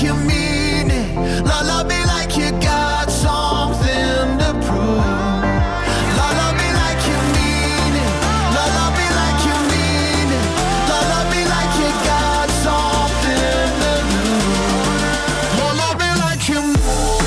you mean it. Love me like you got something to prove. Love me like you mean it. Love me like you mean it. Love me like you got something to lose. Love me like you mean it.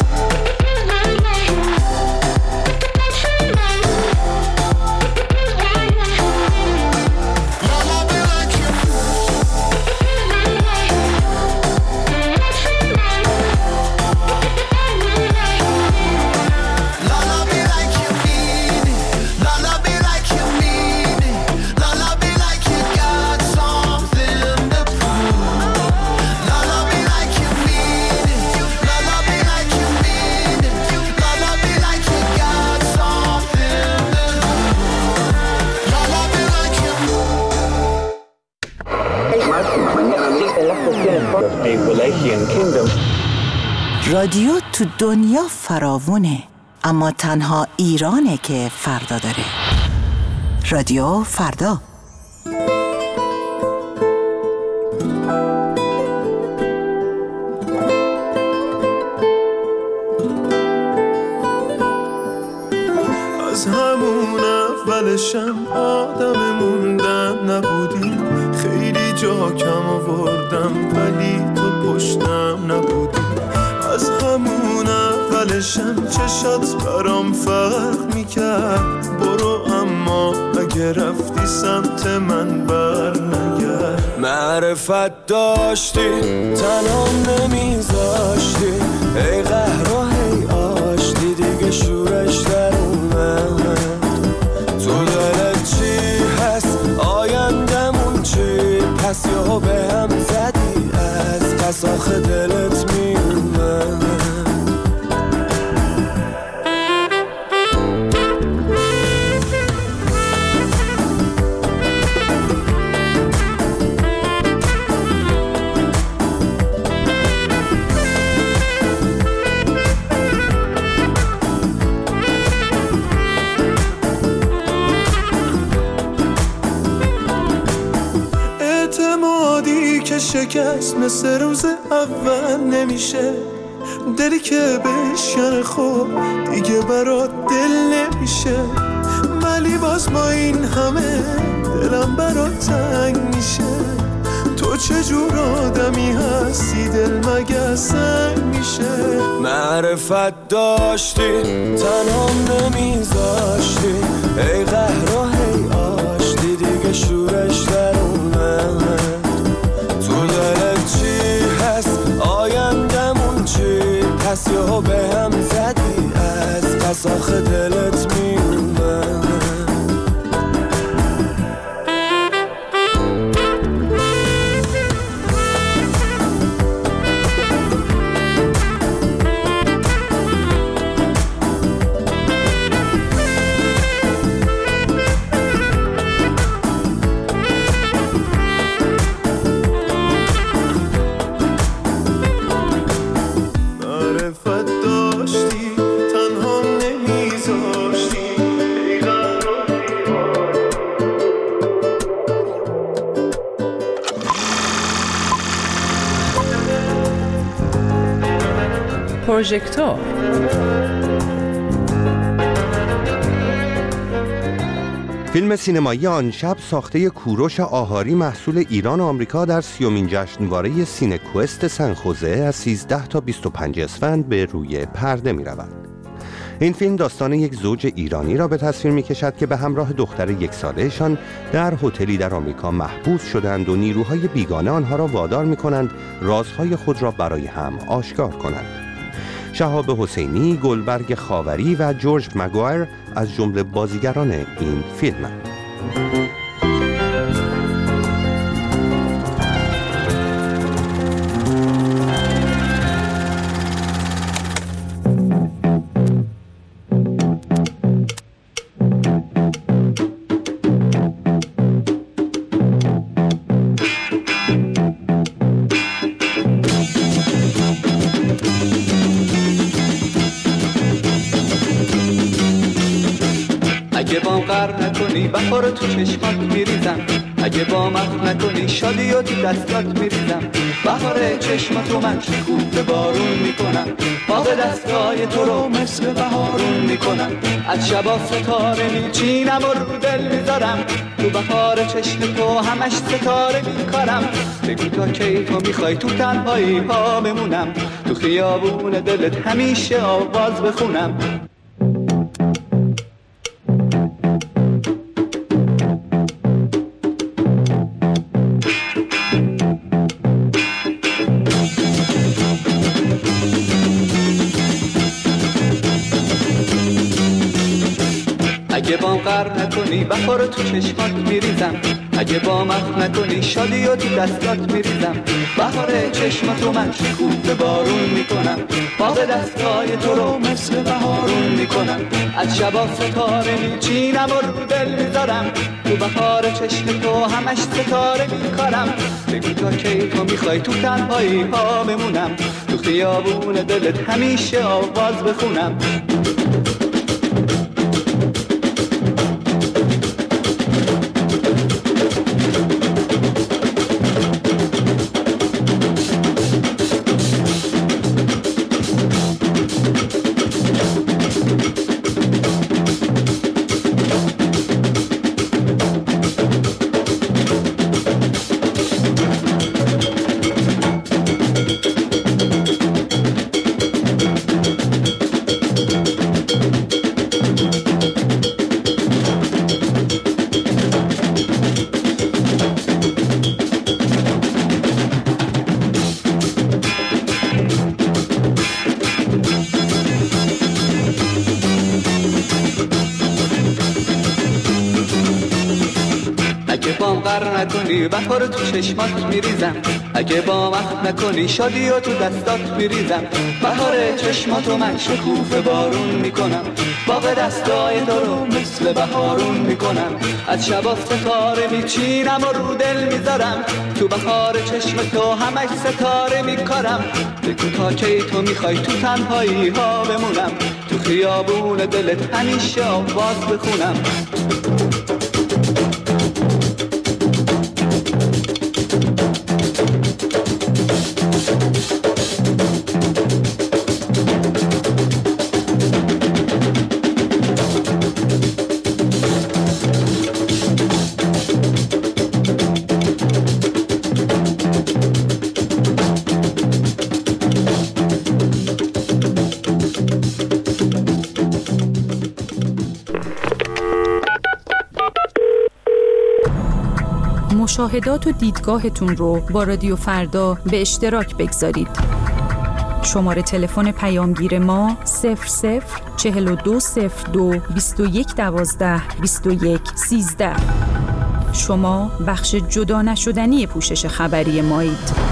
رادیو تو دنیا فراوونه، اما تنها ایرانه که فردا داره. رادیو فردا. از همون اولشم آدم موندن نبودیم، خیلی جا کم آوردم ولی تو پشتم نبودی. از همون اولشم چشات برام فرق میکرد، برو اما اگه رفتی سمت من بر نگرد. معرفت داشتی تنام نمیذاشتی، ای قهر و هی آشتی دیگه شورش در اومد. تو دلت چی هست آیندمون چی، پس یهو به هم زدی از پس آخه دلت میومد. شکست مثل روز اول نمیشه، دلی که بشکنه خب دیگه برات دل نمیشه. ولی باز با این همه دلم برات تنگ میشه. تو چجور آدمی هستی دل مگه سنگ میشه. معرفت داشتی تنام نمیذاشتی، ای قهر و هی آشتی دیگه شورش در اومد. تو دلت چی هست آیندمون چی، پس یهو به هم زدی از پس آخه دلت میومد. پروژکتور. فیلم سینمایی آن شب ساخته کوروش آهاری محصول ایران و آمریکا در 30مین جشنواره سینکوست سنخوزه از 13 تا 25 اسفند به روی پرده می رود. این فیلم داستان یک زوج ایرانی را به تصویر می کشد که به همراه دختر 1 سالهشان در هتلی در آمریکا محبوس شدند و نیروهای بیگانه آنها را وادار می کنند رازهای خود را برای هم آشکار کنند. شهاب حسینی، گلبرگ خاوری و جورج مگوایر از جمله بازیگران این فیلمند. اگه با قهر نکنی بخار تو چشمات میریزم، اگه با مخ نکنی نکنی شادی و تو دستات میریزم بهار چشماتو من شکوفه بارون میکنم باغ دستای تو رو مثل بهارون میکنم از شبا ستاره میچینم و رو دل میذارم تو بهار چشم تو همش ستاره میکارم بگو تا کی تو میخوای تو تنهایی ها بمونم تو خیابون دلت همیشه آواز بخونم اگه بام غرق نکنی بهار تو چشمات میریزم اگه بام اخم نکنی شادی و تو دستات میریزم بهار چشماتو من شکوفه بارون میکنم باغ دستای تو رو مثل بهارون میکنم از شبا ستاره میچینم و رو دل میذارم تو بهار چشم تو همش ستاره میکارم بگو تا کی تو میخوای تو تنهایی ها بمونم تو خیابون دلت همیشه آواز بخونم نکنی بهار تو چشمات میریزم اگه با وقت نکنی شادی و تو دستات میریزم بهار چشماتو من شکوفه بارون میکنم باغ دستای تو رو مثل بهارون میکنم از شبا ستاره میچینم و رو دل میذارم تو بهار چشم تو همش ستاره میکارم بگو تا کی تو میخوای تو تنهایی ها بمونم تو خیابون دلت همیشه آواز بخونم مشاهدات و دیدگاهتون رو با رادیو فردا به اشتراک بگذارید. شماره تلفن پیامگیر ما 004202 2112 2113. شما بخش جدا نشدنی پوشش خبری مایید.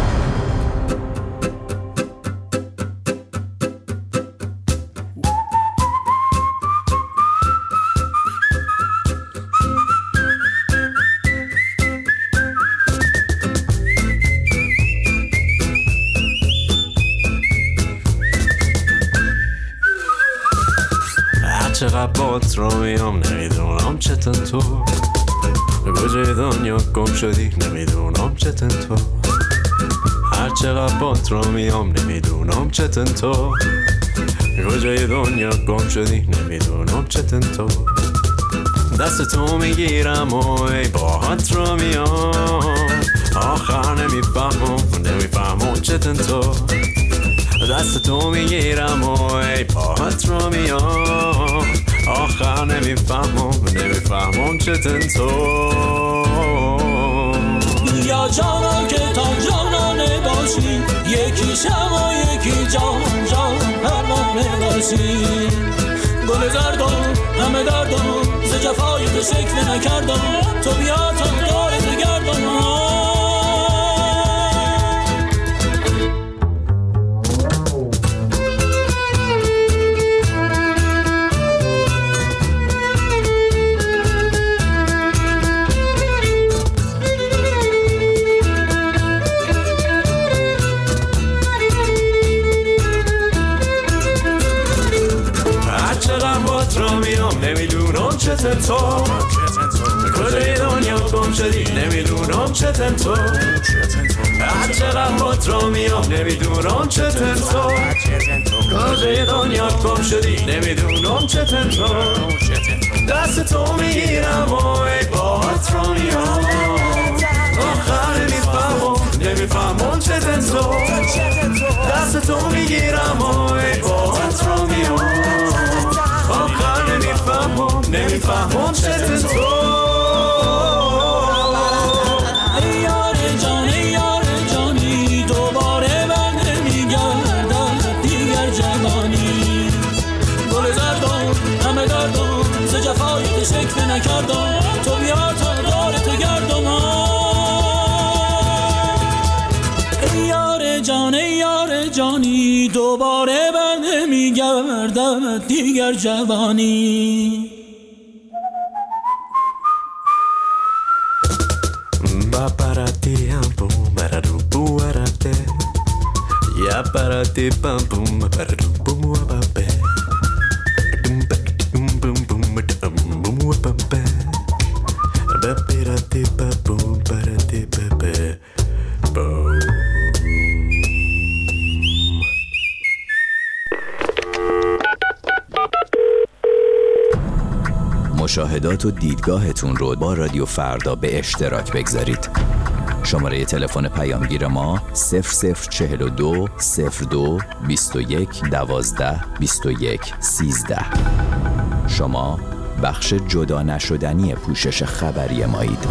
چقدر بات رو میام نمیدونم چطور تو کجای دنیا گم شدی نمیدونم چطور تو هر چقدر بات رو میام نمیدونم چطور تو کجای دنیا گم شدی نمیدونم چطور تو دست تو میگیرم و ای باهات رو میام آخر نمیفهمم چطور تو دست تو میگیرم و ای باهات رو میام آخر نمیفهمم چطور تو یا جانا که تا جانانه باشی یکی شم و یکی جان پروانه باشی گل زردم همه دردم ز جفای تو شکل نکردم تو بیا تا دارت گردم نمیدونم چطور تو کجای دنیا گم گم شدی نمیدونم چتن تو هر چقدر بات را میام نمیدونم چتن تو کجای دنیا گم شدی نمیدونم چتن تو دست تو میگیرم و ای بات را میام آخر نمیفهمم چتن تو دست تو میگیرم و ای بات را میام آخر نمیفهمم چتن تو شکل نکردم تو بیار تا دار تو گردم ای یار جانی دوباره بر نمیگردد دیگر جوانی با پراتی هم بوم برادو بوارده یا پراتی پم بوم برادو بوارده مشاهدات و دیدگاهتون رو با رادیو فردا به اشتراک بگذارید. شماره تلفن پیامگیر ما 0042 02 21 12 21 13. شما بخش جدا نشدنی پوشش خبری مایید.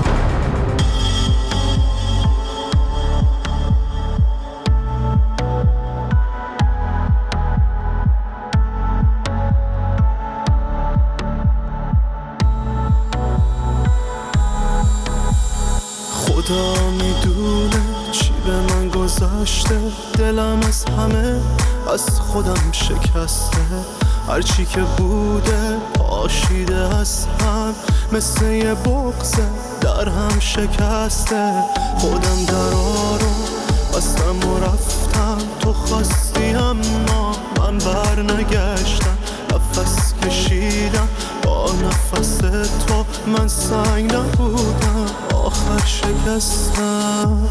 خدا میدونه چی به من گذشته دلم از همه از خودم شکسته هرچی که بوده پاشیده از هم مثل یه بغض در هم شکسته خودم درا رو بستم و رفتم تو خواستی اما من بر نگشتم نفس کشیدم با نفس تو من سنگ نبودم آخر شکستم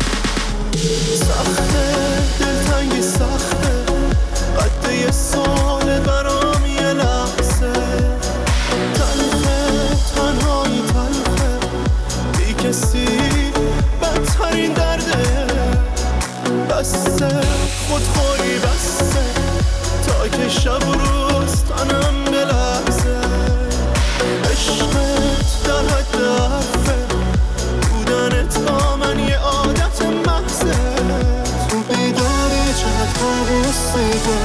سخته دلتنگی سخته قد یه سال برام یه لحظه تلخه تنهایی تلخه بی کسی بدترین درده بسته خودخوری بسته تا که شب و روز تنم بلحظه عشقت در حد حرفه بودنت با من یه عادت محضه تو بیداری چقدر بسیده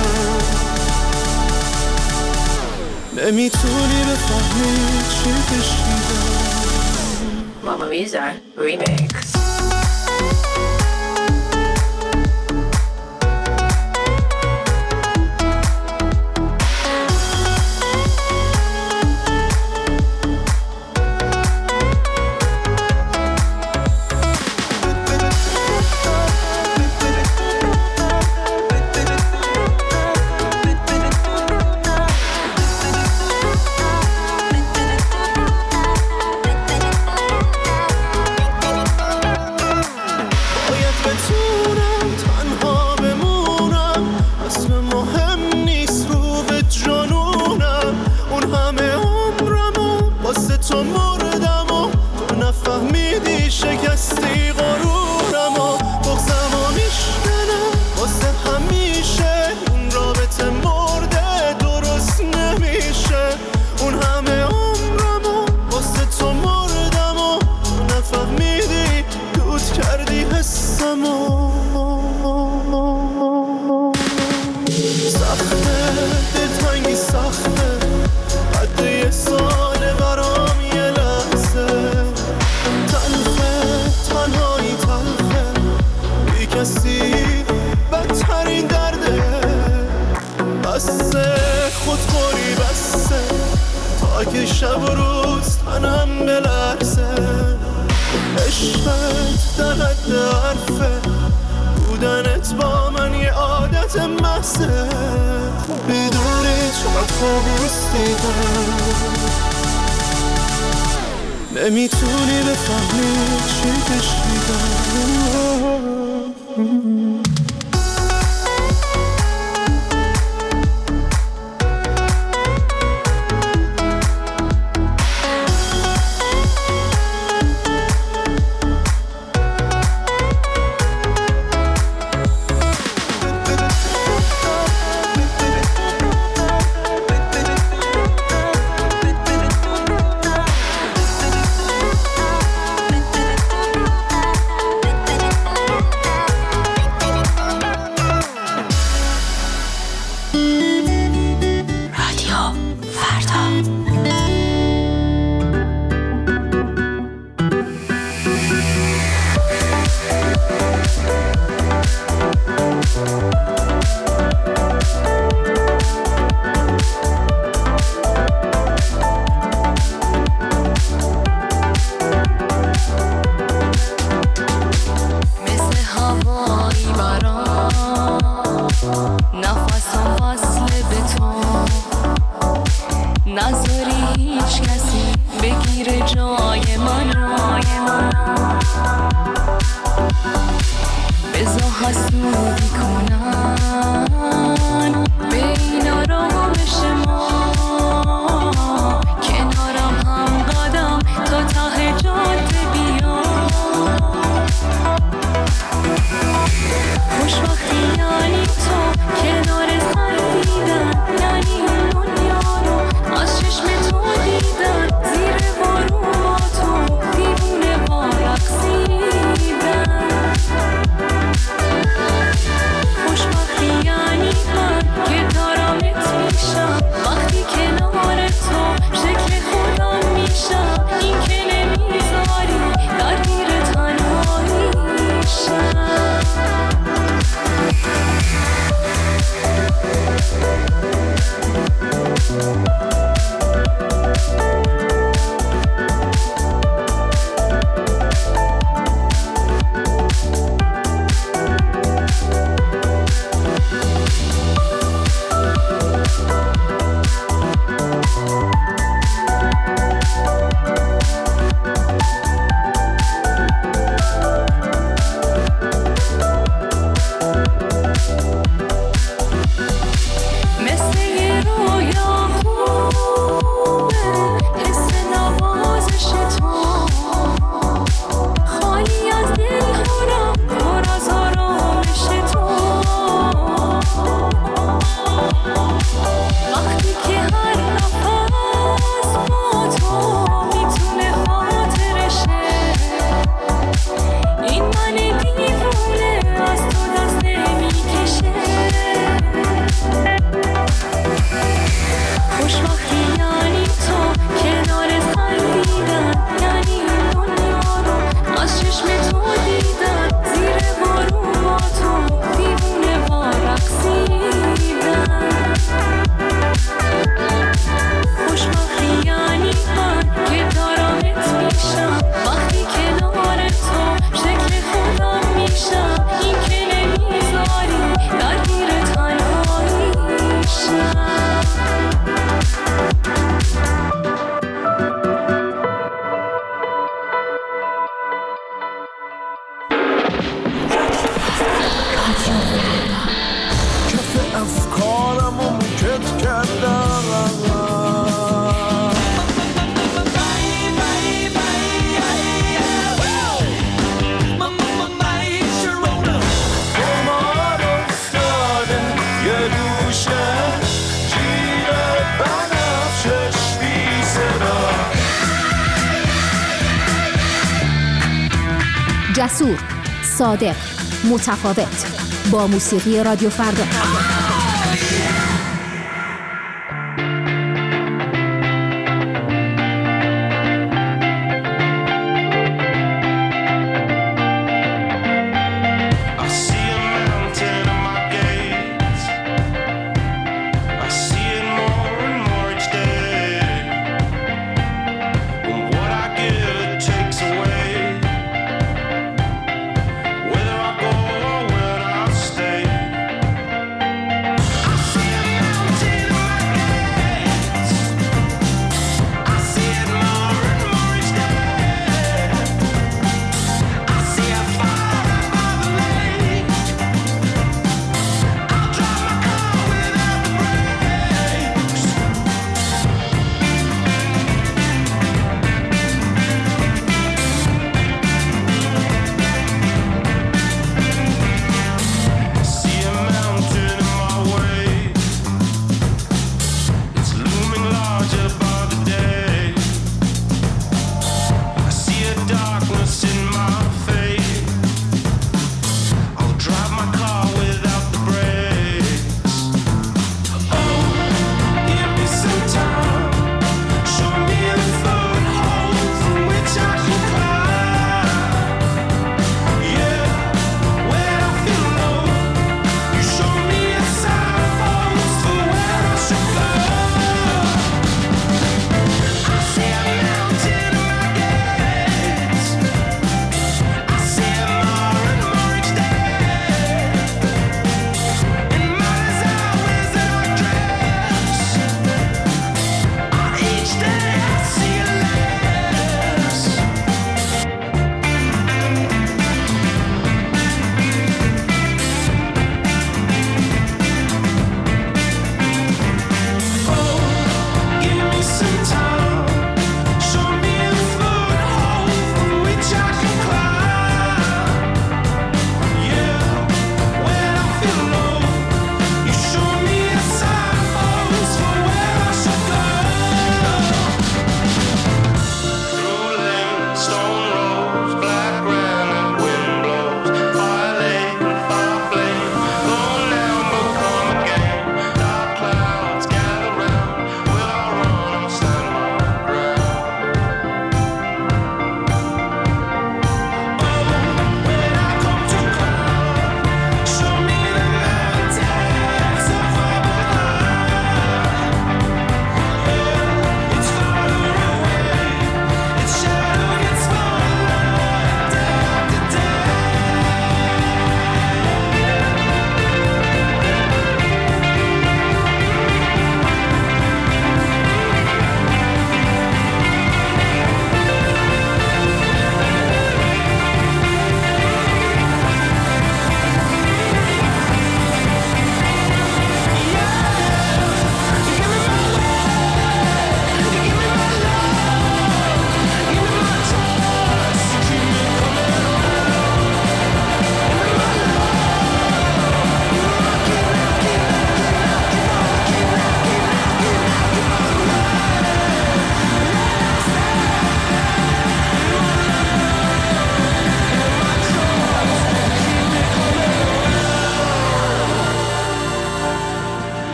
نمیتونی بفهمی چی کشیدم Mamma Mia Remix شب و روز تنم بلرزه عشقت در حد حرفه بودنت با من یه عادت محضه بیداری چقدر خوب رسیدم نمیتونی بفهمی چی کشیدم. جسور، صادق، متفاوت، با موسیقی رادیو فردا.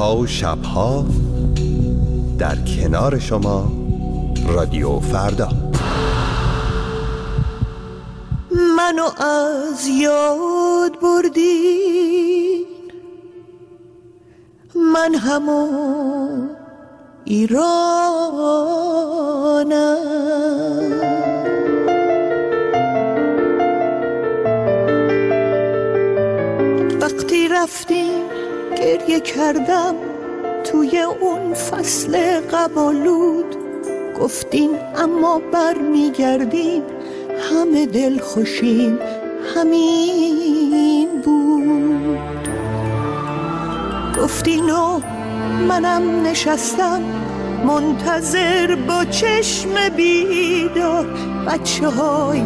روزها و شبها در کنار شما رادیو فردا. منو از یاد بردین، من همون ایرانم. وقتی رفتیم گریه کردم توی اون فصل قبالود، گفتین اما بر میگردیم همه دل خوشیم همین بود. گفتین و منم نشستم منتظر با چشم بیدار، بچه های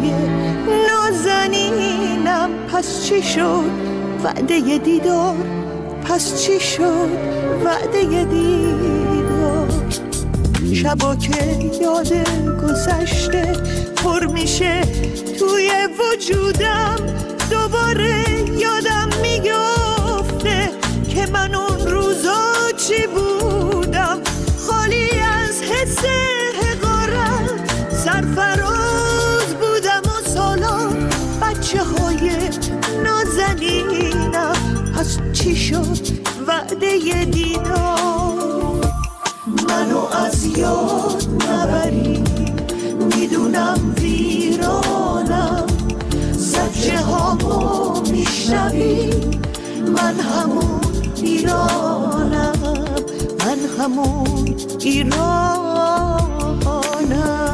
نازنینم پس چی شد وعده دیدار، پس چی شد وعده دیدار. شبا که یاد گذشته پر میشه توی وجودم، دوباره یادم میگفته که من اون روزا چی بودم، خالی از حس حقارت سرفراز بودم و سالان بچه های نازنینم، پس چی شد وعده دیدار. منو از یاد نبری، میدونم ویرانم، زجه هامو میشنوی، من همون ایرانم، من همون ایرانم.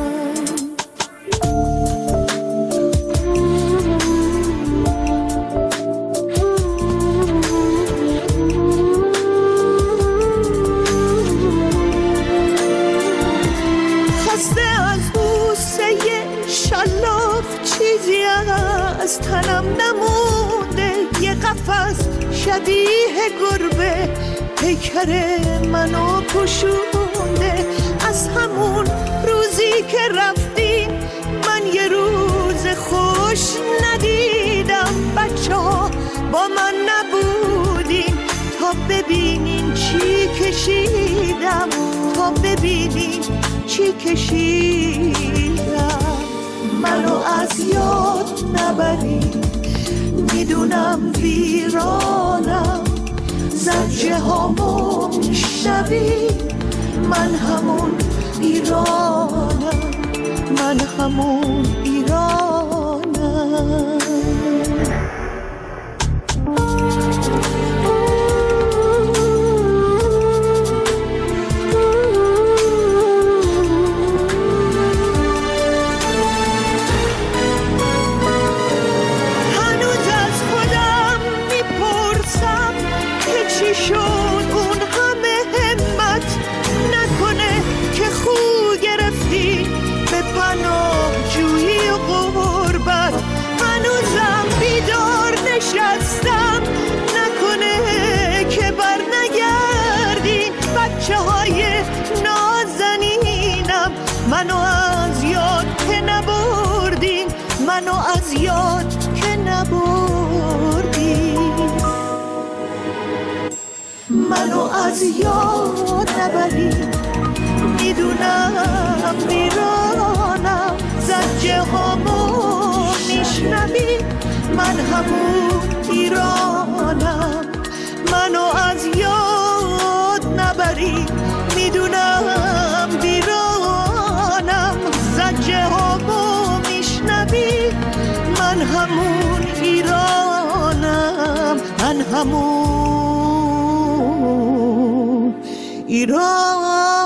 چیزی از تنم نمونده، یه قفس شبیه گربه پیکر منو پوشونده. از همون روزی که رفتیم من یه روز خوش ندیدم، بچه ها با من نبودیم تا ببینین چی کشیدم، تا ببینین چی کشیدم. منو از یاد نبری، میدونم ویرانم، زجه هامو میشنوی، من همون ایرانم، من همون ایرانم. نشستم نکنه که بر نگردین بچه های نازنینم، منو از یاد که نبردین، منو از یاد که نبردین. منو از یاد نبرین، میدونم ویرانم، زجه هامو میشنوی، من همون ایرانم. منو از یاد نبری، میدونم ویرانم، زجه هامو میشنوی، من همون ایرانم، من همون ایرانم.